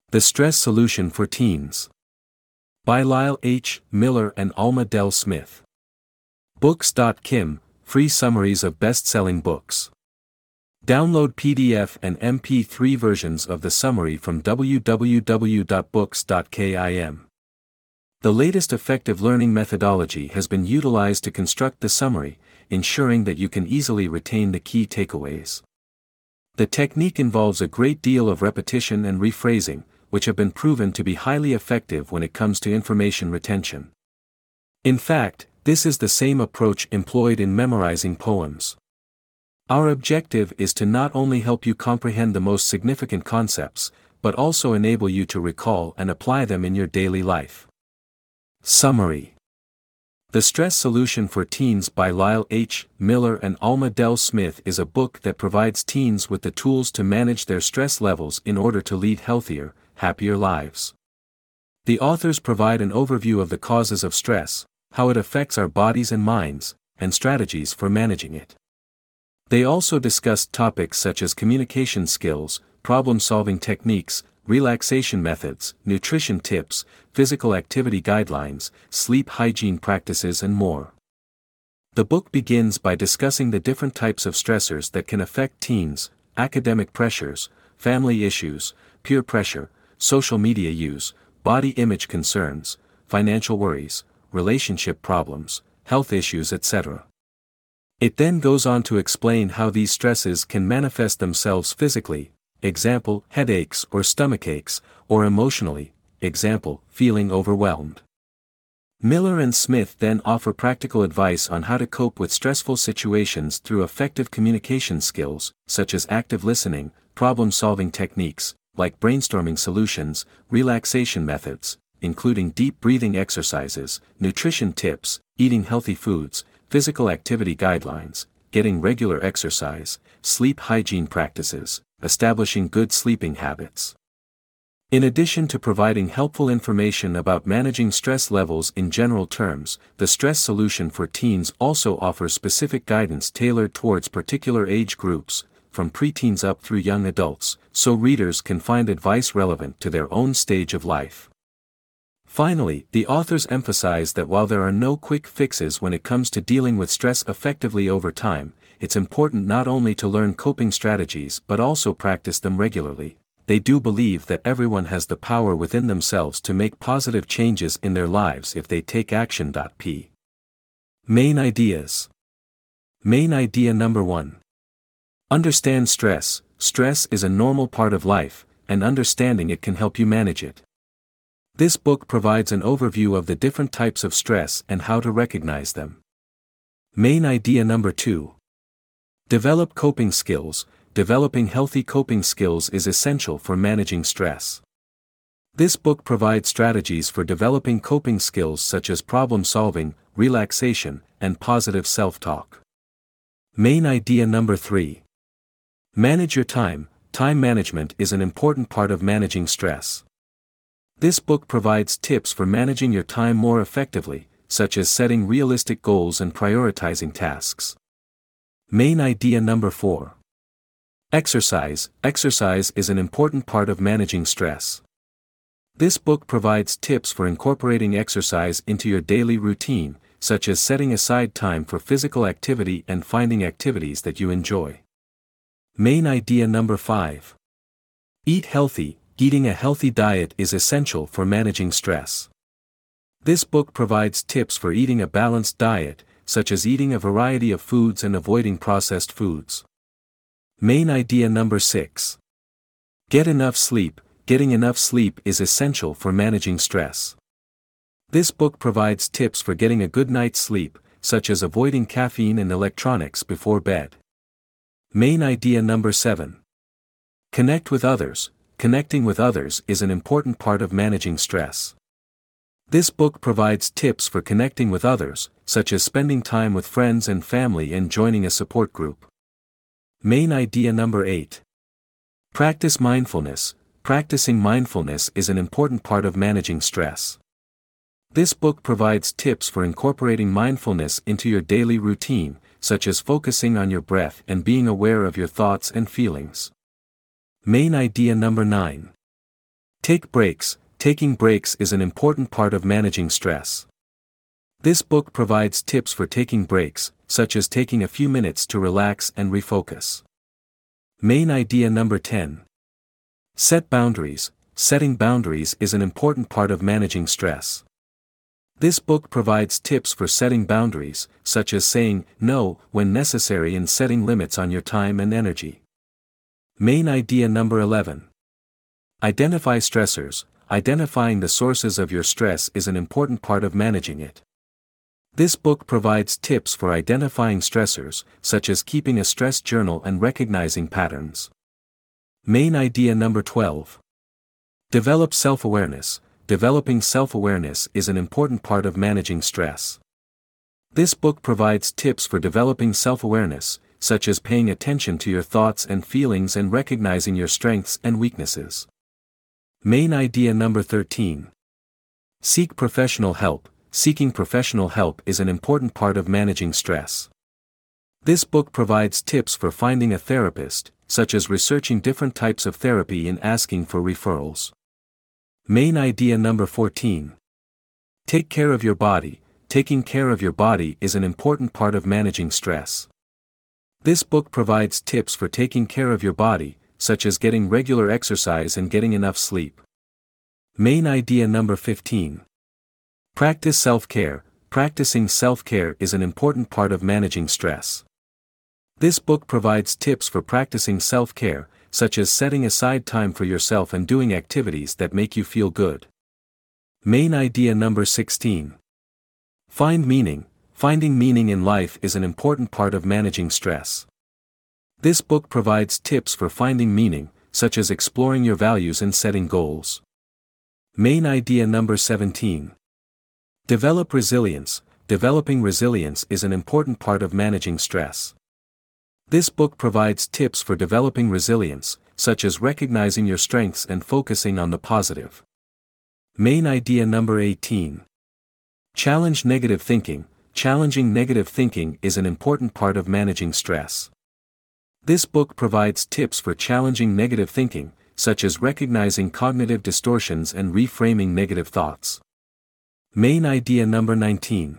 The Stress Solution for Teens. By Lyle H. Miller and Alma Del Smith. Books.kim, free summaries of best-selling books. Download PDF and MP3 versions of the summary from www.books.kim. The latest effective learning methodology has been utilized to construct the summary, ensuring that you can easily retain the key takeaways. The technique involves a great deal of repetition and rephrasing, which have been proven to be highly effective when it comes to information retention. In fact, this is the same approach employed in memorizing poems. Our objective is to not only help you comprehend the most significant concepts, but also enable you to recall and apply them in your daily life. Summary. The Stress Solution for Teens by Lyle H. Miller and Alma Del Smith is a book that provides teens with the tools to manage their stress levels in order to lead healthier, happier lives. The authors provide an overview of the causes of stress, how it affects our bodies and minds, and strategies for managing it. They also discuss topics such as communication skills, problem-solving techniques, relaxation methods, nutrition tips, physical activity guidelines, sleep hygiene practices and more. The book begins by discussing the different types of stressors that can affect teens: academic pressures, family issues, peer pressure, social media use, body image concerns, financial worries, relationship problems, health issues, etc. It then goes on to explain how these stresses can manifest themselves physically, example, headaches or stomachaches, or emotionally, example, feeling overwhelmed. Miller and Smith then offer practical advice on how to cope with stressful situations through effective communication skills, such as active listening, problem-solving techniques, like brainstorming solutions, relaxation methods, including deep breathing exercises, nutrition tips, eating healthy foods, physical activity guidelines, getting regular exercise, sleep hygiene practices, establishing good sleeping habits. In addition to providing helpful information about managing stress levels in general terms, the Stress Solution for Teens also offers specific guidance tailored towards particular age groups, from preteens up through young adults, so readers can find advice relevant to their own stage of life. Finally, the authors emphasize that while there are no quick fixes when it comes to dealing with stress effectively over time, it's important not only to learn coping strategies but also practice them regularly. They do believe that everyone has the power within themselves to make positive changes in their lives if they take action. P. Main ideas. Main idea number 1. Understand stress. Stress is a normal part of life, and understanding it can help you manage it. This book provides an overview of the different types of stress and how to recognize them. Main idea number 2. Develop coping skills. Developing healthy coping skills is essential for managing stress. This book provides strategies for developing coping skills such as problem solving, relaxation, and positive self-talk. Main idea number 3. Manage your time. Time management is an important part of managing stress. This book provides tips for managing your time more effectively, such as setting realistic goals and prioritizing tasks. Main idea number 4. Exercise. Exercise is an important part of managing stress. This book provides tips for incorporating exercise into your daily routine, such as setting aside time for physical activity and finding activities that you enjoy. Main idea number 5. Eat healthy. Eating a healthy diet is essential for managing stress. This book provides tips for eating a balanced diet, such as eating a variety of foods and avoiding processed foods. Main idea number 6. Get enough sleep. Getting enough sleep is essential for managing stress. This book provides tips for getting a good night's sleep, such as avoiding caffeine and electronics before bed. Main idea number 7. Connect with others. Connecting with others is an important part of managing stress. This book provides tips for connecting with others, such as spending time with friends and family and joining a support group. Main idea number 8. Practice mindfulness. Practicing mindfulness is an important part of managing stress. This book provides tips for incorporating mindfulness into your daily routine, such as focusing on your breath and being aware of your thoughts and feelings. Main idea number 9. Take breaks. Taking breaks is an important part of managing stress. This book provides tips for taking breaks, such as taking a few minutes to relax and refocus. Main idea number 10. Set boundaries. Setting boundaries is an important part of managing stress. This book provides tips for setting boundaries, such as saying no when necessary and setting limits on your time and energy. Main idea number 11. Identify stressors. Identifying the sources of your stress is an important part of managing it. This book provides tips for identifying stressors, such as keeping a stress journal and recognizing patterns. Main idea number 12. Develop self-awareness. Developing self-awareness is an important part of managing stress. This book provides tips for developing self-awareness, such as paying attention to your thoughts and feelings and recognizing your strengths and weaknesses. Main idea number 13. Seek professional help. Seeking professional help is an important part of managing stress. This book provides tips for finding a therapist, such as researching different types of therapy and asking for referrals. Main idea number 14. Take care of your body. Taking care of your body is an important part of managing stress. This book provides tips for taking care of your body, such as getting regular exercise and getting enough sleep. Main idea number 15. Practice self-care. Practicing self-care is an important part of managing stress. This book provides tips for practicing self-care, such as setting aside time for yourself and doing activities that make you feel good. Main idea number 16. Find meaning. Finding meaning in life is an important part of managing stress. This book provides tips for finding meaning, such as exploring your values and setting goals. Main idea number 17. Develop resilience. Developing resilience is an important part of managing stress. This book provides tips for developing resilience, such as recognizing your strengths and focusing on the positive. Main idea number 18. Challenge negative thinking. Challenging negative thinking is an important part of managing stress. This book provides tips for challenging negative thinking, such as recognizing cognitive distortions and reframing negative thoughts. Main idea number 19.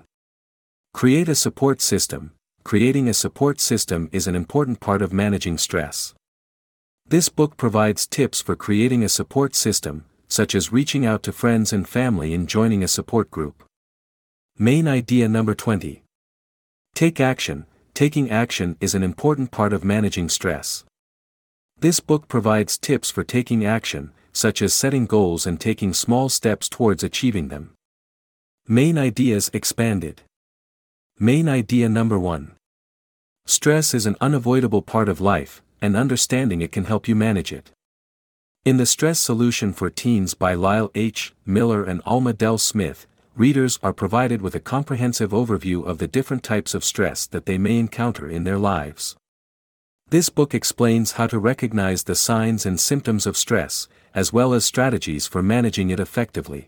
Create a support system. Creating a support system is an important part of managing stress. This book provides tips for creating a support system, such as reaching out to friends and family and joining a support group. Main idea number 20. Take action. Taking action is an important part of managing stress. This book provides tips for taking action, such as setting goals and taking small steps towards achieving them. Main ideas expanded. Main idea number 1. Stress is an unavoidable part of life, and understanding it can help you manage it. In The Stress Solution for Teens by Lyle H. Miller and Alma Del Smith, readers are provided with a comprehensive overview of the different types of stress that they may encounter in their lives. This book explains how to recognize the signs and symptoms of stress, as well as strategies for managing it effectively.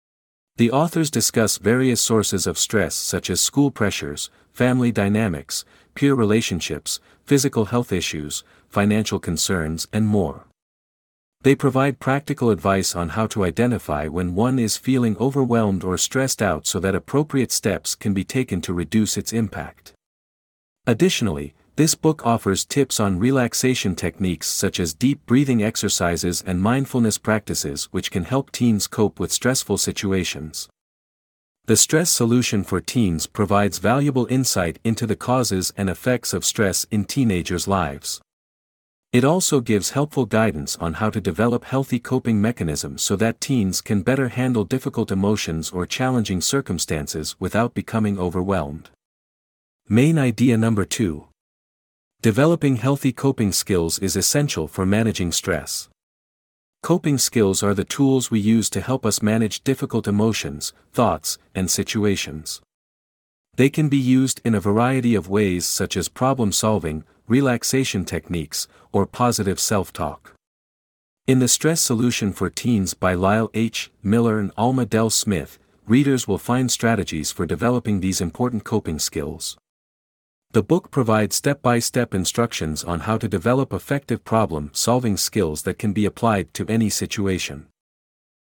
The authors discuss various sources of stress such as school pressures, family dynamics, peer relationships, physical health issues, financial concerns, and more. They provide practical advice on how to identify when one is feeling overwhelmed or stressed out so that appropriate steps can be taken to reduce its impact. Additionally, this book offers tips on relaxation techniques such as deep breathing exercises and mindfulness practices which can help teens cope with stressful situations. The Stress Solution for Teens provides valuable insight into the causes and effects of stress in teenagers' lives. It also gives helpful guidance on how to develop healthy coping mechanisms so that teens can better handle difficult emotions or challenging circumstances without becoming overwhelmed. Main idea number 2. Developing healthy coping skills is essential for managing stress. Coping skills are the tools we use to help us manage difficult emotions, thoughts, and situations. They can be used in a variety of ways such as problem solving, relaxation techniques, or positive self-talk. In The Stress Solution for Teens by Lyle H. Miller and Alma Del Smith, readers will find strategies for developing these important coping skills. The book provides step-by-step instructions on how to develop effective problem-solving skills that can be applied to any situation.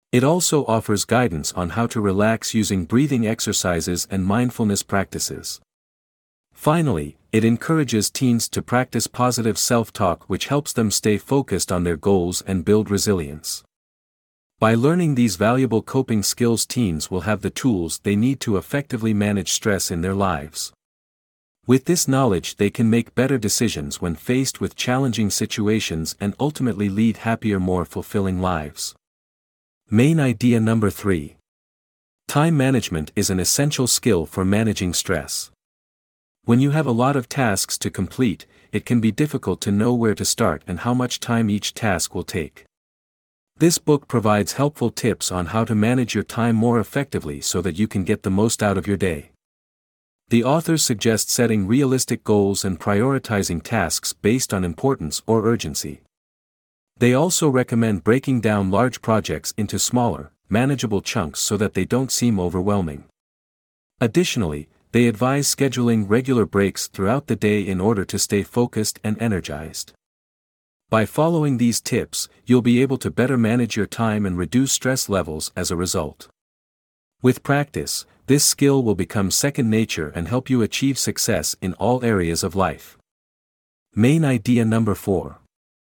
It also offers guidance on how to relax using breathing exercises and mindfulness practices. Finally, it encourages teens to practice positive self-talk, which helps them stay focused on their goals and build resilience. By learning these valuable coping skills, teens will have the tools they need to effectively manage stress in their lives. With this knowledge, they can make better decisions when faced with challenging situations and ultimately lead happier, more fulfilling lives. Main idea number 3. Time management is an essential skill for managing stress. When you have a lot of tasks to complete, it can be difficult to know where to start and how much time each task will take. This book provides helpful tips on how to manage your time more effectively so that you can get the most out of your day. The authors suggest setting realistic goals and prioritizing tasks based on importance or urgency. They also recommend breaking down large projects into smaller, manageable chunks so that they don't seem overwhelming. Additionally, they advise scheduling regular breaks throughout the day in order to stay focused and energized. By following these tips, you'll be able to better manage your time and reduce stress levels as a result. With practice, this skill will become second nature and help you achieve success in all areas of life. Main idea number 4.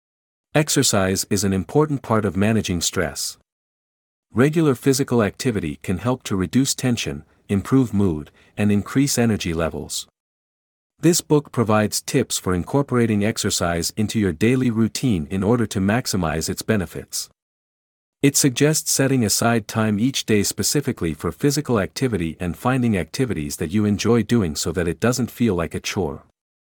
Exercise is an important part of managing stress. Regular physical activity can help to reduce tension, improve mood, and increase energy levels. This book provides tips for incorporating exercise into your daily routine in order to maximize its benefits. It suggests setting aside time each day specifically for physical activity and finding activities that you enjoy doing so that it doesn't feel like a chore.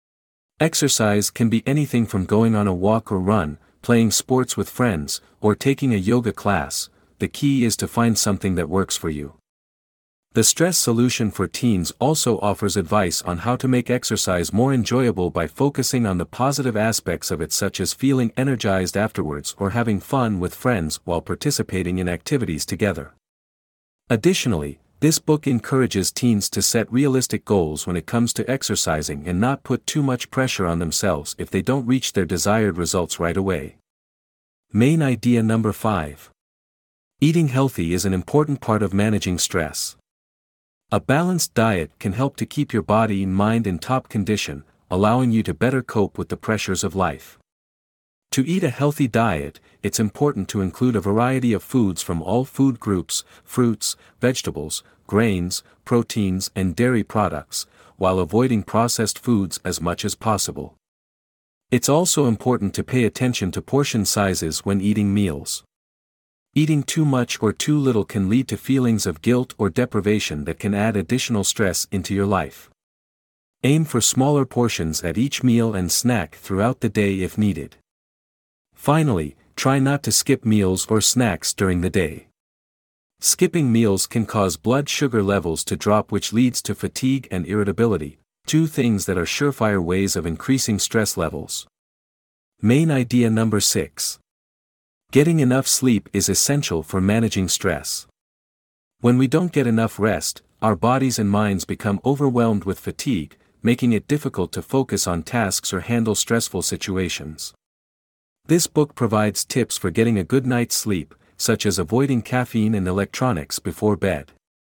Exercise can be anything from going on a walk or run, playing sports with friends, or taking a yoga class. The key is to find something that works for you. The Stress Solution for Teens also offers advice on how to make exercise more enjoyable by focusing on the positive aspects of it, such as feeling energized afterwards or having fun with friends while participating in activities together. Additionally, this book encourages teens to set realistic goals when it comes to exercising and not put too much pressure on themselves if they don't reach their desired results right away. Main idea number 5. Eating healthy is an important part of managing stress. A balanced diet can help to keep your body and mind in top condition, allowing you to better cope with the pressures of life. To eat a healthy diet, it's important to include a variety of foods from all food groups: fruits, vegetables, grains, proteins, and dairy products, while avoiding processed foods as much as possible. It's also important to pay attention to portion sizes when eating meals. Eating too much or too little can lead to feelings of guilt or deprivation that can add additional stress into your life. Aim for smaller portions at each meal and snack throughout the day if needed. Finally, try not to skip meals or snacks during the day. Skipping meals can cause blood sugar levels to drop, which leads to fatigue and irritability, two things that are surefire ways of increasing stress levels. Main idea number 6. Getting enough sleep is essential for managing stress. When we don't get enough rest, our bodies and minds become overwhelmed with fatigue, making it difficult to focus on tasks or handle stressful situations. This book provides tips for getting a good night's sleep, such as avoiding caffeine and electronics before bed.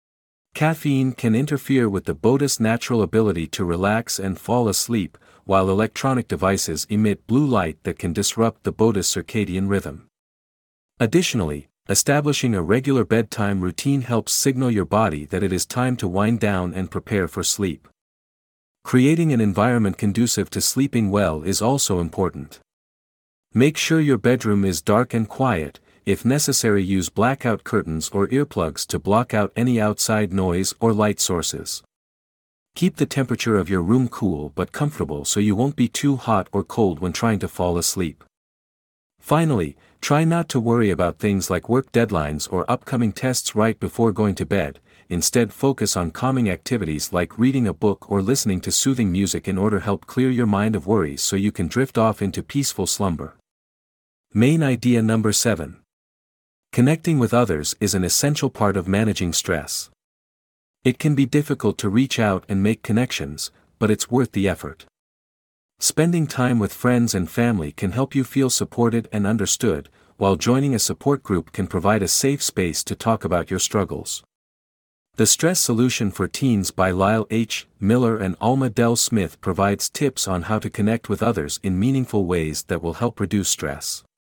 Caffeine can interfere with the body's natural ability to relax and fall asleep, while electronic devices emit blue light that can disrupt the body's circadian rhythm. Additionally, establishing a regular bedtime routine helps signal your body that it is time to wind down and prepare for sleep. Creating an environment conducive to sleeping well is also important. Make sure your bedroom is dark and quiet. If necessary, use blackout curtains or earplugs to block out any outside noise or light sources. Keep the temperature of your room cool but comfortable so you won't be too hot or cold when trying to fall asleep. Finally, try not to worry about things like work deadlines or upcoming tests right before going to bed. Instead, focus on calming activities like reading a book or listening to soothing music in order to help clear your mind of worries so you can drift off into peaceful slumber. Main idea number 7. Connecting with others is an essential part of managing stress. It can be difficult to reach out and make connections, but it's worth the effort. Spending time with friends and family can help you feel supported and understood, while joining a support group can provide a safe space to talk about your struggles. The Stress Solution for Teens by Lyle H. Miller and Alma Del Smith provides tips on how to connect with others in meaningful ways that will help reduce stress.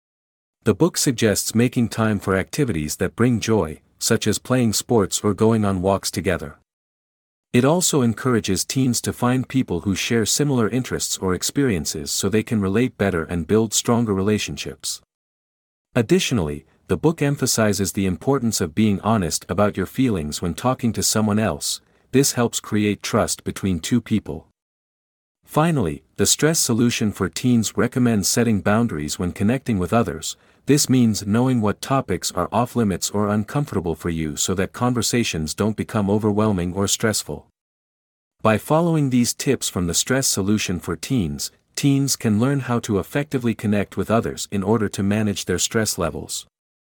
The book suggests making time for activities that bring joy, such as playing sports or going on walks together. It also encourages teens to find people who share similar interests or experiences so they can relate better and build stronger relationships. Additionally, the book emphasizes the importance of being honest about your feelings when talking to someone else. This helps create trust between two people. Finally, the Stress Solution for Teens recommends setting boundaries when connecting with others. This means knowing what topics are off-limits or uncomfortable for you so that conversations don't become overwhelming or stressful. By following these tips from the Stress Solution for Teens, teens can learn how to effectively connect with others in order to manage their stress levels.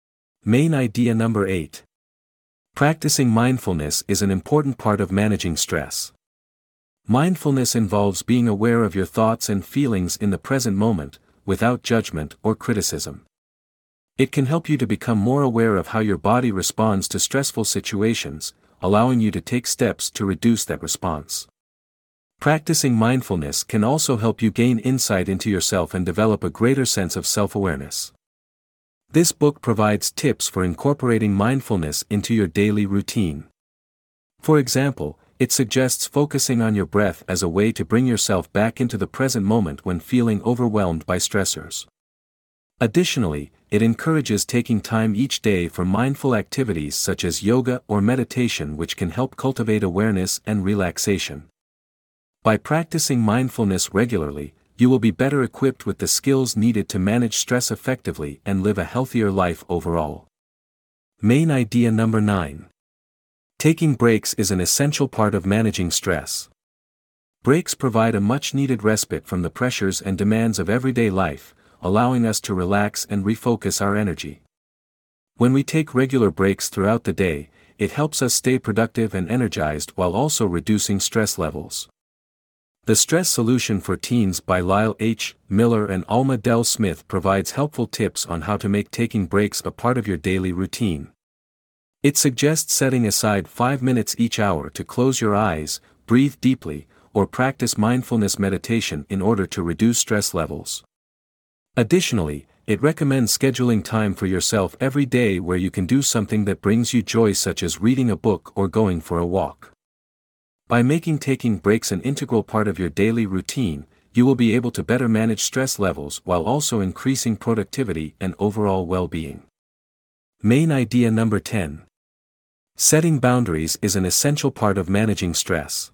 Main idea number 8. Practicing mindfulness is an important part of managing stress. Mindfulness involves being aware of your thoughts and feelings in the present moment, without judgment or criticism. It can help you to become more aware of how your body responds to stressful situations, allowing you to take steps to reduce that response. Practicing mindfulness can also help you gain insight into yourself and develop a greater sense of self-awareness. This book provides tips for incorporating mindfulness into your daily routine. For example, it suggests focusing on your breath as a way to bring yourself back into the present moment when feeling overwhelmed by stressors. Additionally, it encourages taking time each day for mindful activities such as yoga or meditation, which can help cultivate awareness and relaxation. By practicing mindfulness regularly, you will be better equipped with the skills needed to manage stress effectively and live a healthier life overall. Main idea number 9. Taking breaks is an essential part of managing stress. Breaks provide a much-needed respite from the pressures and demands of everyday life, allowing us to relax and refocus our energy. When we take regular breaks throughout the day, it helps us stay productive and energized while also reducing stress levels. The Stress Solution for Teens by Lyle H. Miller and Alma Del Smith provides helpful tips on how to make taking breaks a part of your daily routine. It suggests setting aside 5 minutes each hour to close your eyes, breathe deeply, or practice mindfulness meditation in order to reduce stress levels. Additionally, it recommends scheduling time for yourself every day where you can do something that brings you joy, such as reading a book or going for a walk. By making taking breaks an integral part of your daily routine, you will be able to better manage stress levels while also increasing productivity and overall well-being. Main idea number 10. Setting boundaries is an essential part of managing stress.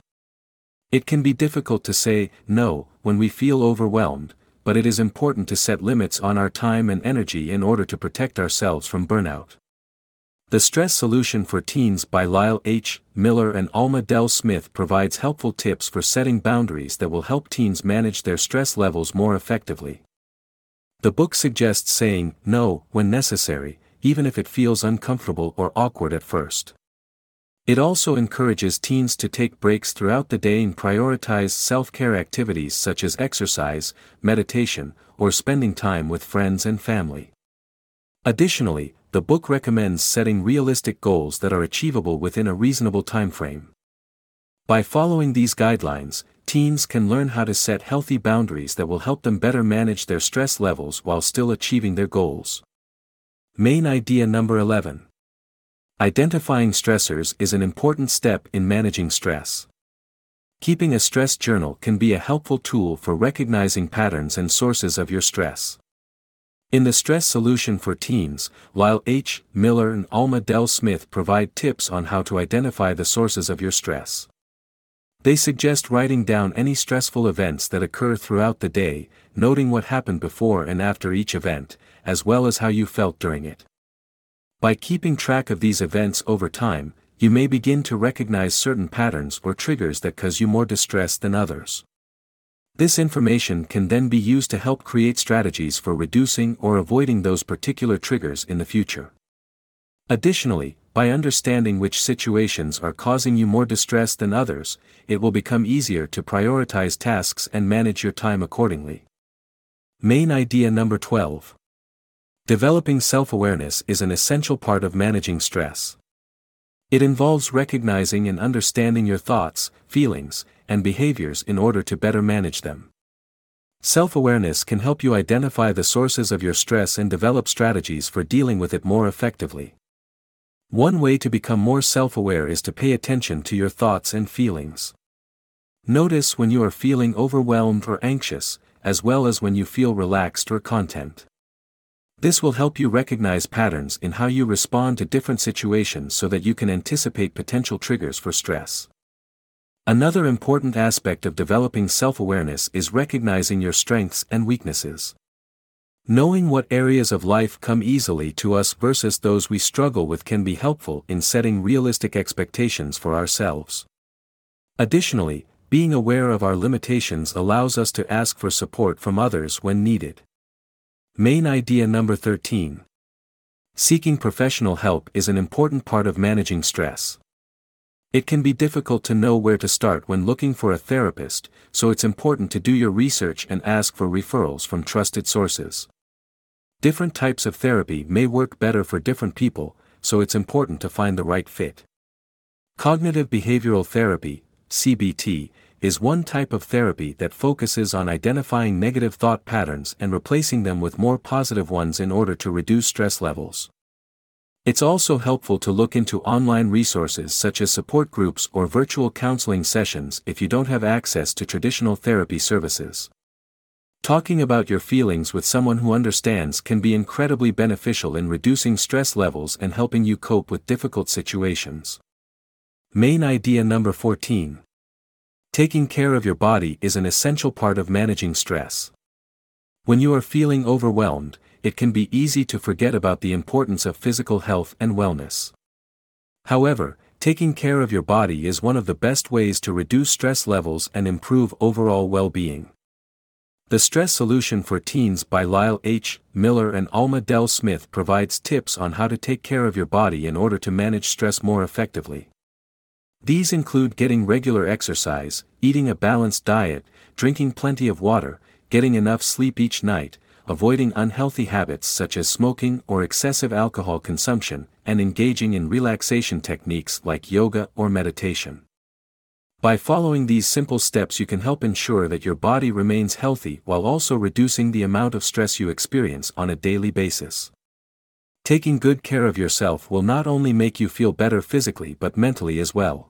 It can be difficult to say no when we feel overwhelmed, but it is important to set limits on our time and energy in order to protect ourselves from burnout. The Stress Solution for Teens by Lyle H. Miller and Alma Del Smith provides helpful tips for setting boundaries that will help teens manage their stress levels more effectively. The book suggests saying no when necessary, even if it feels uncomfortable or awkward at first. It also encourages teens to take breaks throughout the day and prioritize self-care activities such as exercise, meditation, or spending time with friends and family. Additionally, the book recommends setting realistic goals that are achievable within a reasonable time frame. By following these guidelines, teens can learn how to set healthy boundaries that will help them better manage their stress levels while still achieving their goals. Main idea number 11. Identifying stressors is an important step in managing stress. Keeping a stress journal can be a helpful tool for recognizing patterns and sources of your stress. In the Stress Solution for Teens, Lyle H. Miller and Alma Del Smith provide tips on how to identify the sources of your stress. They suggest writing down any stressful events that occur throughout the day, noting what happened before and after each event, as well as how you felt during it. By keeping track of these events over time, you may begin to recognize certain patterns or triggers that cause you more distress than others. This information can then be used to help create strategies for reducing or avoiding those particular triggers in the future. Additionally, by understanding which situations are causing you more distress than others, it will become easier to prioritize tasks and manage your time accordingly. Main idea number 12. Developing self-awareness is an essential part of managing stress. It involves recognizing and understanding your thoughts, feelings, and behaviors in order to better manage them. Self-awareness can help you identify the sources of your stress and develop strategies for dealing with it more effectively. One way to become more self-aware is to pay attention to your thoughts and feelings. Notice when you are feeling overwhelmed or anxious, as well as when you feel relaxed or content. This will help you recognize patterns in how you respond to different situations so that you can anticipate potential triggers for stress. Another important aspect of developing self-awareness is recognizing your strengths and weaknesses. Knowing what areas of life come easily to us versus those we struggle with can be helpful in setting realistic expectations for ourselves. Additionally, being aware of our limitations allows us to ask for support from others when needed. Main idea number 13. Seeking professional help is an important part of managing stress. It can be difficult to know where to start when looking for a therapist, so it's important to do your research and ask for referrals from trusted sources. Different types of therapy may work better for different people, so it's important to find the right fit. Cognitive behavioral therapy, CBT, is one type of therapy that focuses on identifying negative thought patterns and replacing them with more positive ones in order to reduce stress levels. It's also helpful to look into online resources such as support groups or virtual counseling sessions if you don't have access to traditional therapy services. Talking about your feelings with someone who understands can be incredibly beneficial in reducing stress levels and helping you cope with difficult situations. Main idea number 14. Taking care of your body is an essential part of managing stress. When you are feeling overwhelmed, it can be easy to forget about the importance of physical health and wellness. However, taking care of your body is one of the best ways to reduce stress levels and improve overall well-being. The Stress Solution for Teens by Lyle H. Miller and Alma Del Smith provides tips on how to take care of your body in order to manage stress more effectively. These include getting regular exercise, eating a balanced diet, drinking plenty of water, getting enough sleep each night, avoiding unhealthy habits such as smoking or excessive alcohol consumption, and engaging in relaxation techniques like yoga or meditation. By following these simple steps, you can help ensure that your body remains healthy while also reducing the amount of stress you experience on a daily basis. Taking good care of yourself will not only make you feel better physically but mentally as well.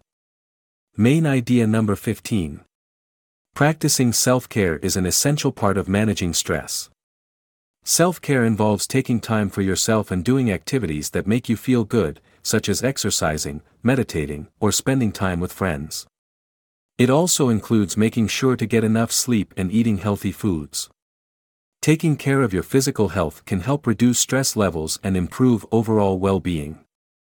Main idea number 15. Practicing self-care is an essential part of managing stress. Self-care involves taking time for yourself and doing activities that make you feel good, such as exercising, meditating, or spending time with friends. It also includes making sure to get enough sleep and eating healthy foods. Taking care of your physical health can help reduce stress levels and improve overall well-being.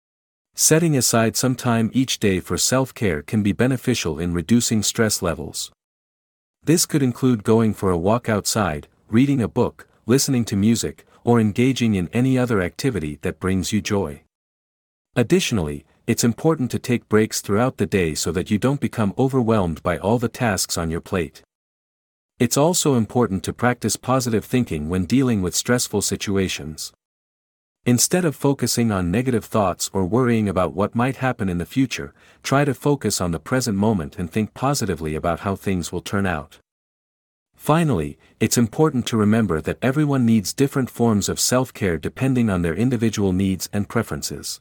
Setting aside some time each day for self-care can be beneficial in reducing stress levels. This could include going for a walk outside, reading a book, listening to music, or engaging in any other activity that brings you joy. Additionally, it's important to take breaks throughout the day so that you don't become overwhelmed by all the tasks on your plate. It's also important to practice positive thinking when dealing with stressful situations. Instead of focusing on negative thoughts or worrying about what might happen in the future, try to focus on the present moment and think positively about how things will turn out. Finally, it's important to remember that everyone needs different forms of self-care depending on their individual needs and preferences.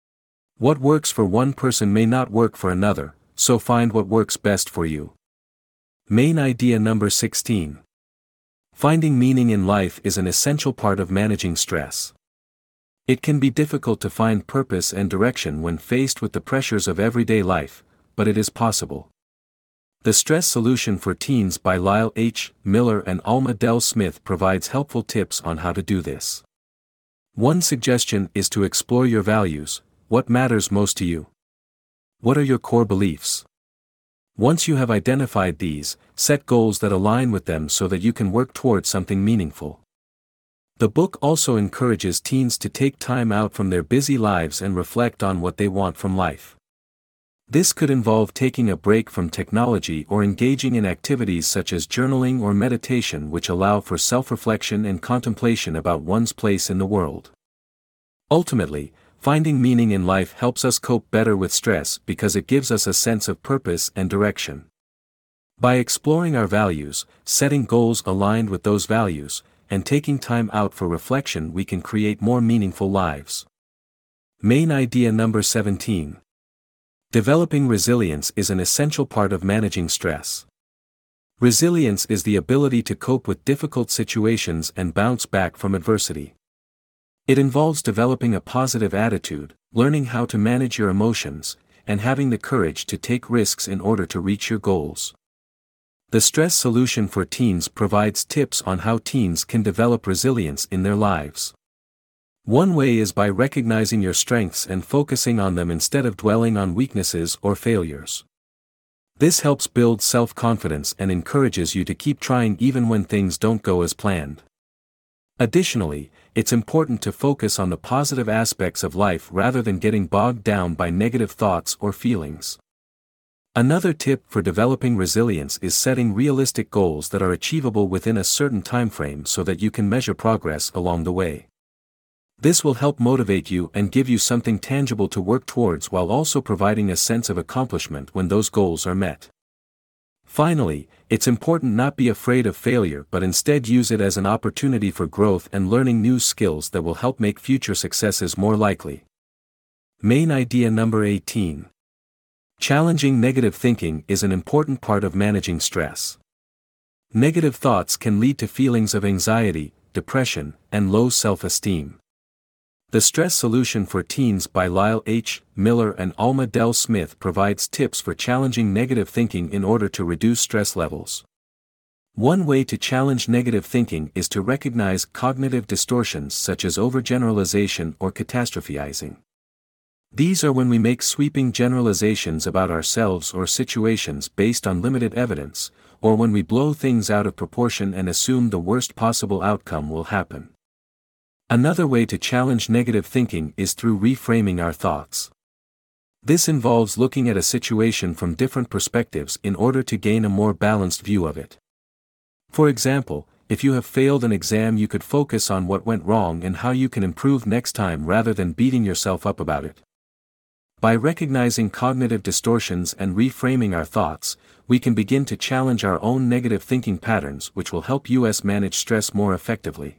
What works for one person may not work for another, so find what works best for you. Main idea number 16. Finding meaning in life is an essential part of managing stress. It can be difficult to find purpose and direction when faced with the pressures of everyday life, but it is possible. The Stress Solution for Teens by Lyle H. Miller and Alma Del Smith provides helpful tips on how to do this. One suggestion is to explore your values. What matters most to you? What are your core beliefs? Once you have identified these, set goals that align with them so that you can work towards something meaningful. The book also encourages teens to take time out from their busy lives and reflect on what they want from life. This could involve taking a break from technology or engaging in activities such as journaling or meditation, which allow for self-reflection and contemplation about one's place in the world. Ultimately, finding meaning in life helps us cope better with stress because it gives us a sense of purpose and direction. By exploring our values, setting goals aligned with those values, and taking time out for reflection, we can create more meaningful lives. Main idea number 17. Developing resilience is an essential part of managing stress. Resilience is the ability to cope with difficult situations and bounce back from adversity. It involves developing a positive attitude, learning how to manage your emotions, and having the courage to take risks in order to reach your goals. The Stress Solution for Teens provides tips on how teens can develop resilience in their lives. One way is by recognizing your strengths and focusing on them instead of dwelling on weaknesses or failures. This helps build self-confidence and encourages you to keep trying even when things don't go as planned. Additionally, it's important to focus on the positive aspects of life rather than getting bogged down by negative thoughts or feelings. Another tip for developing resilience is setting realistic goals that are achievable within a certain time frame so that you can measure progress along the way. This will help motivate you and give you something tangible to work towards while also providing a sense of accomplishment when those goals are met. Finally, it's important not to be afraid of failure but instead use it as an opportunity for growth and learning new skills that will help make future successes more likely. Main idea number 18. Challenging negative thinking is an important part of managing stress. Negative thoughts can lead to feelings of anxiety, depression, and low self-esteem. The Stress Solution for Teens by Lyle H. Miller and Alma Del Smith provides tips for challenging negative thinking in order to reduce stress levels. One way to challenge negative thinking is to recognize cognitive distortions such as overgeneralization or catastrophizing. These are when we make sweeping generalizations about ourselves or situations based on limited evidence, or when we blow things out of proportion and assume the worst possible outcome will happen. Another way to challenge negative thinking is through reframing our thoughts. This involves looking at a situation from different perspectives in order to gain a more balanced view of it. For example, if you have failed an exam, you could focus on what went wrong and how you can improve next time rather than beating yourself up about it. By recognizing cognitive distortions and reframing our thoughts, we can begin to challenge our own negative thinking patterns, which will help us manage stress more effectively.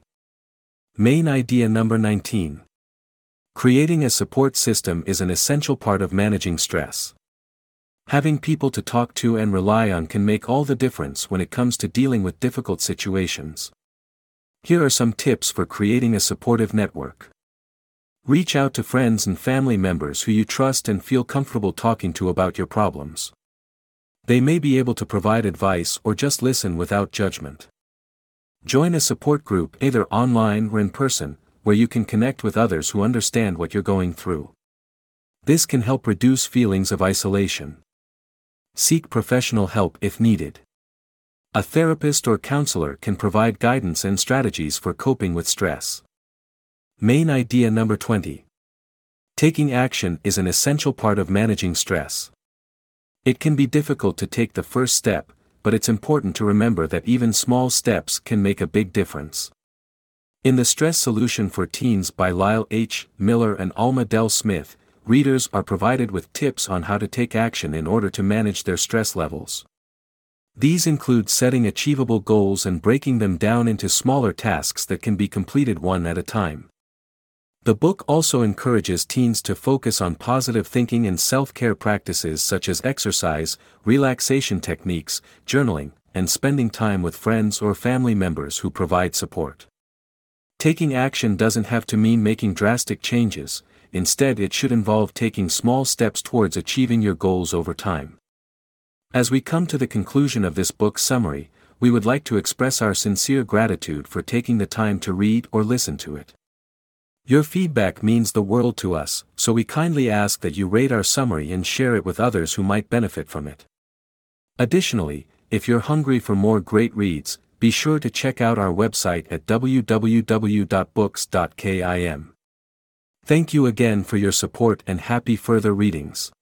Main idea number 19. Creating a support system is an essential part of managing stress. Having people to talk to and rely on can make all the difference when it comes to dealing with difficult situations. Here are some tips for creating a supportive network. Reach out to friends and family members who you trust and feel comfortable talking to about your problems. They may be able to provide advice or just listen without judgment. Join a support group either online or in person, where you can connect with others who understand what you're going through. This can help reduce feelings of isolation. Seek professional help if needed. A therapist or counselor can provide guidance and strategies for coping with stress. Main idea number 20. Taking action is an essential part of managing stress. It can be difficult to take the first step, but it's important to remember that even small steps can make a big difference. In The Stress Solution for Teens by Lyle H. Miller and Alma Del Smith, readers are provided with tips on how to take action in order to manage their stress levels. These include setting achievable goals and breaking them down into smaller tasks that can be completed one at a time. The book also encourages teens to focus on positive thinking and self-care practices such as exercise, relaxation techniques, journaling, and spending time with friends or family members who provide support. Taking action doesn't have to mean making drastic changes, instead it should involve taking small steps towards achieving your goals over time. As we come to the conclusion of this book summary, we would like to express our sincere gratitude for taking the time to read or listen to it. Your feedback means the world to us, so we kindly ask that you rate our summary and share it with others who might benefit from it. Additionally, if you're hungry for more great reads, be sure to check out our website at www.books.kim. Thank you again for your support and happy further readings.